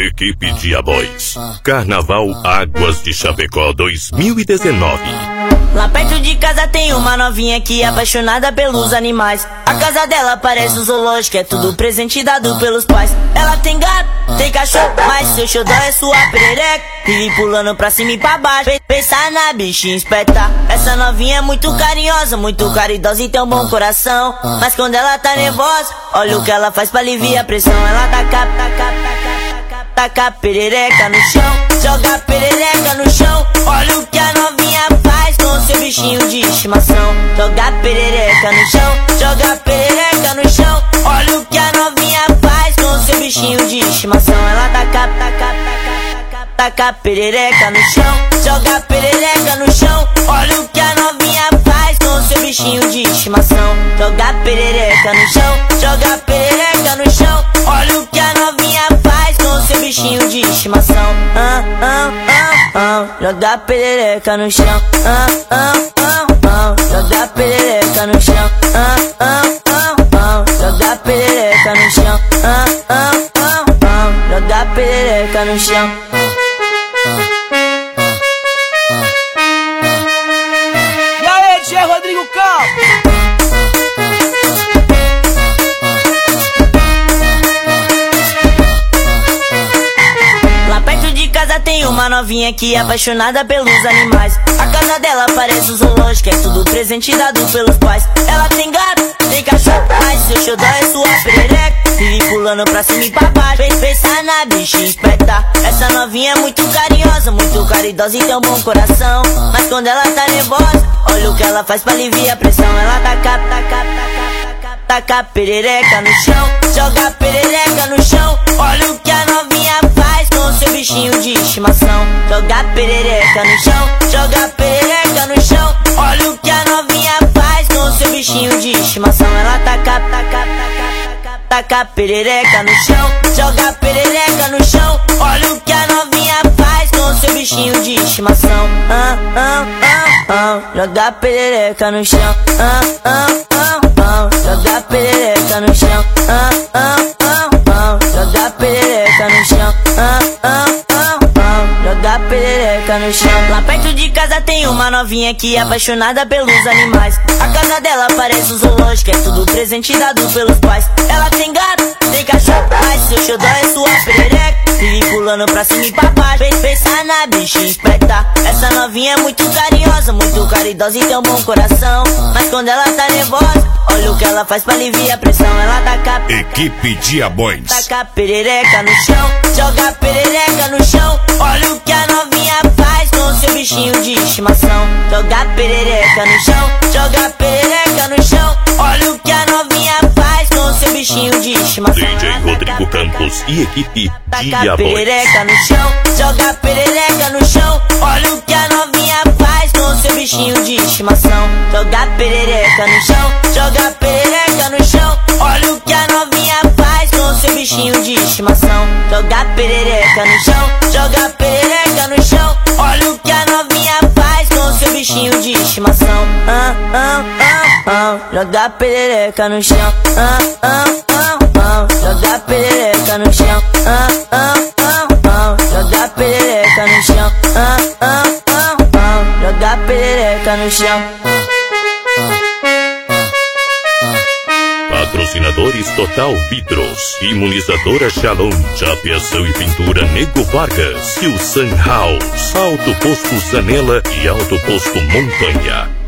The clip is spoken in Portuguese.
Equipe Diaboys. Carnaval Águas de Chapecó 2019. Lá perto de casa tem uma novinha que é apaixonada pelos animais. A casa dela parece um zoológico, é tudo presente dado pelos pais. Ela tem gato, tem cachorro, mas seu xodó é sua perereca. Vive pulando pra cima e pra baixo, pensar na bichinha esperta. Essa novinha é muito carinhosa, muito caridosa e tem um bom coração. Mas quando ela tá nervosa, olha o que ela faz pra aliviar a pressão. Ela taca a perereca no chão, joga a perereca no chão. Olha o que a novinha faz com seu bichinho de estimação. Joga a perereca no chão, joga a perereca no chão. Olha o que a novinha faz com seu bichinho de estimação. Ela taca a perereca no chão, joga a perereca no chão. Olha o que a novinha faz com seu bichinho de estimação. Joga a perereca no chão, joga a perereca no chão. Olha o que a novinha faz com seu bichinho de estimação. Joga a perereca no chão. Joga a perereca no chão. Joga a perereca no chão. Joga a perereca no chão. E aí, DJ Rodrigo Campos? Lá perto de casa tem uma novinha que é apaixonada pelos animais. A casa dela parece um zoológico, é tudo presente dado pelos pais. Ela tem gato, tem cachorro, mas seu xodó é sua perereca. Vive pulando pra cima e pra baixo, pensar na bichinha esperta. Essa novinha é muito carinhosa, muito caridosa e tem um bom coração. Mas quando ela tá nervosa, olha o que ela faz pra aliviar a pressão. Ela taca a perereca no chão, joga a perereca no chão. Olha o que a novinha faz com seu bichinho de estimação. Joga a perereca no chão, joga a perereca no chão. Olha o que a novinha faz com seu bichinho de estimação. Ela taca a perereca no chão, joga a perereca no chão. Olha o que a novinha faz com seu bichinho de estimação. Joga a perereca no chão. Joga a perereca no chão. Joga a perereca no chão. Joga a perereca no chão. Lá perto de casa tem uma novinha que é apaixonada pelos animais. A casa dela parece um zoológico, é tudo presente dado pelos pais. Ela tem gato, tem cachorro, mas seu xodó é sua perereca. Vive pulando pra cima e pra baixo, pensar na bichinha esperta. Essa novinha é muito carinhosa, muito caridosa e tem um bom coração. Mas quando ela tá nervosa, olha o que ela faz pra aliviar a pressão. Ela taca Equipe Diaboys. Taca a perereca no chão, joga a perereca no chão. Olha o que a novinha faz com seu bichinho de estimação. Joga a perereca no chão, joga a perereca no chão. Olha o que a novinha faz com seu bichinho de estimação. DJ Rodrigo Campos e equipe Taca a Diaboys. perereca no chão, joga a perereca no chão. Olha o que a novinha faz com seu bichinho de estimação. Joga a perereca no chão, joga a perereca no chão. Olha o que a novinha faz com seu bichinho de estimação. Joga a perereca no chão, joga a perereca no chão. Olha o que a novinha faz com seu bichinho de estimação. Joga a perereca no chão. Joga a perereca no chão. Joga a perereca no chão. Joga a perereca no chão. Patrocinadores Total Vidros, Imunizadora Shalom, Chapeação e Pintura Nego Vargas, Sun House, Alto Posto Zanela e Alto Posto Montanha.